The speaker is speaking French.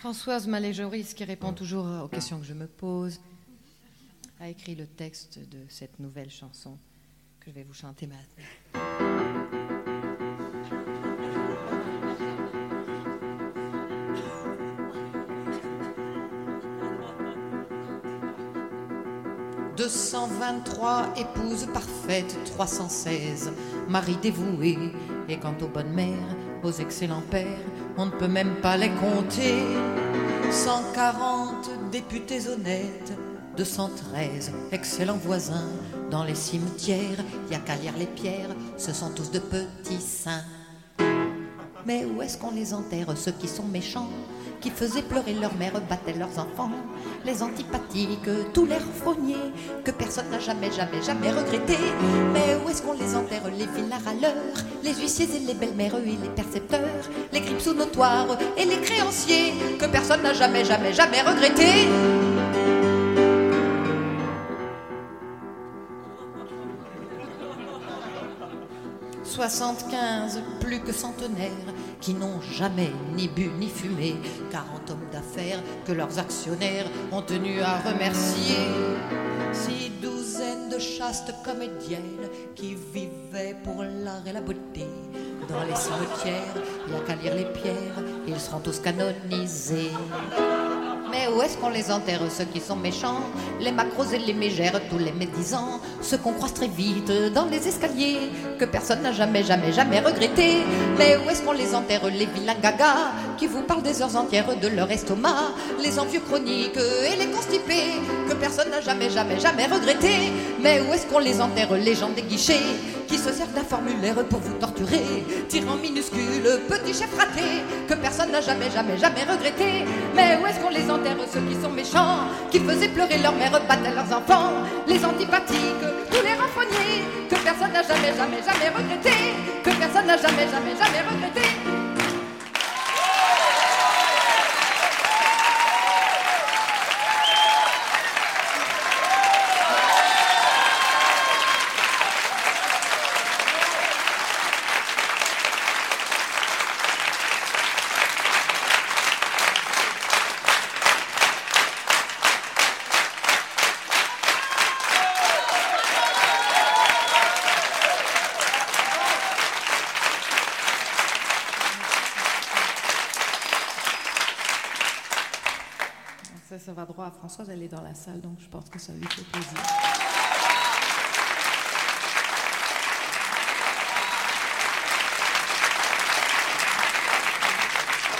Françoise Malé-Joris, qui répond toujours aux questions que je me pose, a écrit le texte de cette nouvelle chanson que je vais vous chanter maintenant. « 223 épouses parfaites, 316 maris dévoués. Et quant aux bonnes mères, aux excellents pères, on ne peut même pas les compter. 140 députés honnêtes, 213 excellents voisins. Dans les cimetières, y a qu'à lire les pierres, ce sont tous de petits saints. Mais où est-ce qu'on les enterre, ceux qui sont méchants, qui faisaient pleurer leur mère, battaient leurs enfants, les antipathiques, tous les renfrogniers, que personne n'a jamais regretté. Mais où est-ce qu'on les enterre, les vilains râleurs, les huissiers et les belles-mères et les percepteurs, les grippes notoires et les créanciers, que personne n'a jamais regretté. « 75 plus que centenaires qui n'ont jamais ni bu ni fumé, 40 hommes d'affaires que leurs actionnaires ont tenu à remercier, 6 douzaines de chastes comédiennes qui vivaient pour l'art et la beauté. Dans les cimetières, il n'y a qu'à lire les pierres, ils seront tous canonisés. Mais où est-ce qu'on les enterre, ceux qui sont méchants, les macros et les mégères, tous les médisants, ceux qu'on croise très vite dans les escaliers, que personne n'a jamais regretté. Mais où est-ce qu'on les enterre, les vilains gagas, qui vous parlent des heures entières de leur estomac, les envieux chroniques et les constipés, que personne n'a jamais regretté. Mais où est-ce qu'on les enterre, les gens des guichets, qui se servent d'un formulaire pour vous torturer, tyran minuscule, petit chef raté, que personne n'a jamais regretté. Mais où est-ce qu'on les enterre, ceux qui sont méchants, qui faisaient pleurer leur mère, battaient leurs enfants, les antipathiques, tous les renfrogniers, que personne n'a jamais regretté, que personne n'a jamais regretté. Ça va droit à Françoise, elle est dans la salle, donc je pense que ça lui fait plaisir.